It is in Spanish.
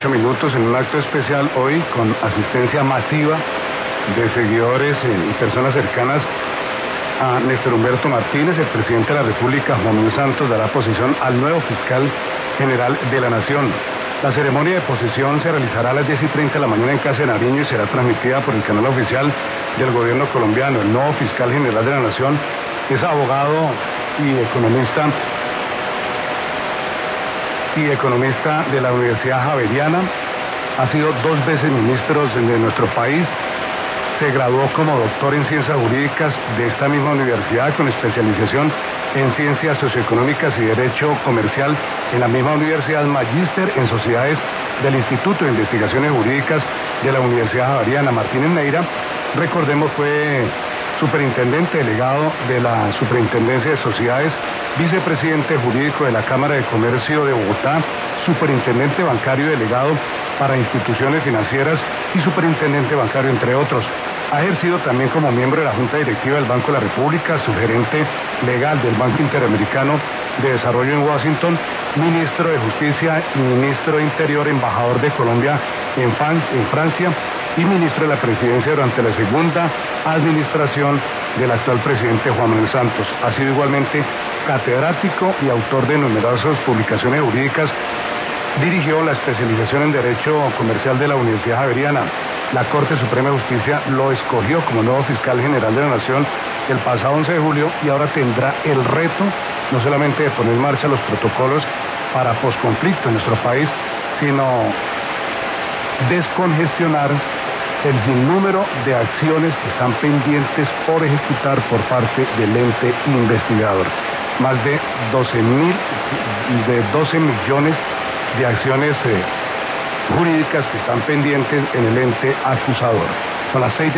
Minutos en un acto especial hoy con asistencia masiva de seguidores y personas cercanas a Néstor Humberto Martínez. El presidente de la República, Juan Manuel Santos, dará posición al nuevo fiscal general de la Nación. La ceremonia de posición se realizará a las 10:30 de la mañana en Casa de Nariño y será transmitida por el canal oficial del gobierno colombiano. El nuevo fiscal general de la Nación es abogado y economista de la Universidad Javeriana. Ha sido 2 veces ministro de nuestro país. Se graduó como doctor en ciencias jurídicas de esta misma universidad con especialización en ciencias socioeconómicas y derecho comercial en la misma universidad, magíster en sociedades del Instituto de Investigaciones Jurídicas de la Universidad Javeriana. Martínez Neira, recordemos, fue superintendente delegado de la Superintendencia de Sociedades, vicepresidente jurídico de la Cámara de Comercio de Bogotá, superintendente bancario delegado para instituciones financieras y superintendente bancario, entre otros. Ha ejercido también como miembro de la Junta Directiva del Banco de la República, sugerente legal del Banco Interamericano de Desarrollo en Washington, ministro de Justicia y ministro de Interior, embajador de Colombia en Francia y ministro de la Presidencia durante la segunda administración del actual presidente Juan Manuel Santos. Ha sido igualmente catedrático y autor de numerosas publicaciones jurídicas. Dirigió la especialización en Derecho Comercial de la Universidad Javeriana. La Corte Suprema de Justicia lo escogió como nuevo fiscal general de la Nación el pasado 11 de julio y ahora tendrá el reto no solamente de poner en marcha los protocolos para posconflicto en nuestro país, sino descongestionar el sinnúmero de acciones que están pendientes por ejecutar por parte del ente investigador. Más de 12 millones de acciones jurídicas que están pendientes en el ente acusador. Son las 6